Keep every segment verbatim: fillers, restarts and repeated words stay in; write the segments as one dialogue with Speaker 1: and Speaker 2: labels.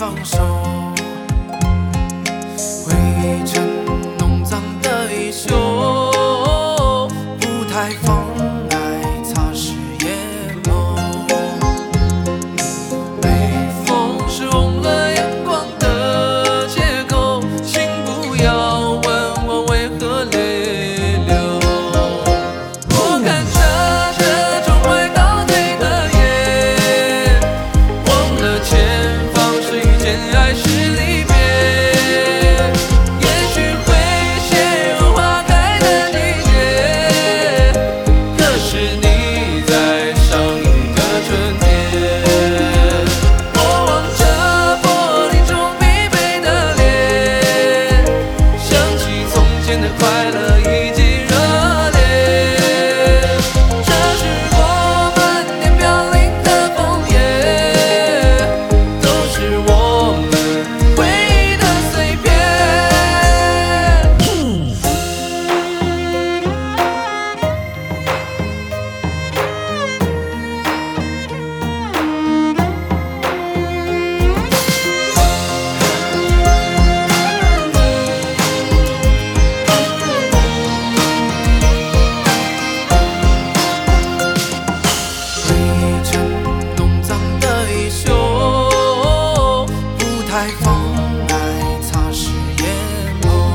Speaker 1: 放手，灰尘弄脏的衣袖，不太妨碍擦拭眼眸。北风是红了眼光的借口，请不要问我为何泪流。我看着这种外倒退的夜，忘了前方是遇见还是离别。也许会陷入花开的季节，可是你在上一个春天。我望着玻璃中疲惫的脸，想起从前的快乐以及热烈。这是我漫天飘零的枫叶，都是我们回忆的碎片。灰尘弄脏的衣袖，不太妨碍擦拭眼眸。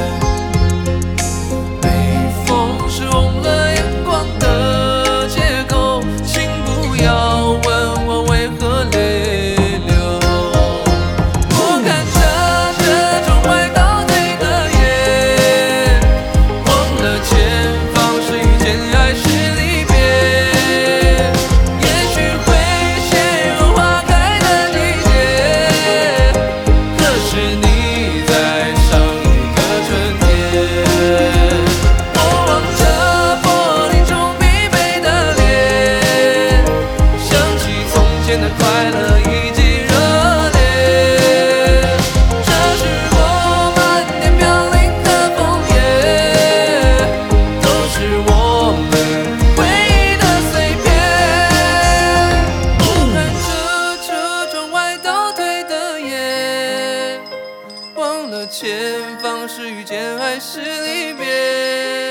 Speaker 1: 北风是红了眼光的借口，请不要问我为何泪流。我看着这种外倒退的夜，忘了前方是遇见还是离别。也许会陷入花开的季节，可是你在上一个春天。我望着玻璃中疲惫的脸，想起从前的快乐以及热烈。这是我漫天飘零的枫叶，都是我们回忆的碎片。我看着这窗外倒退的夜，忘了前方是遇见还是离别。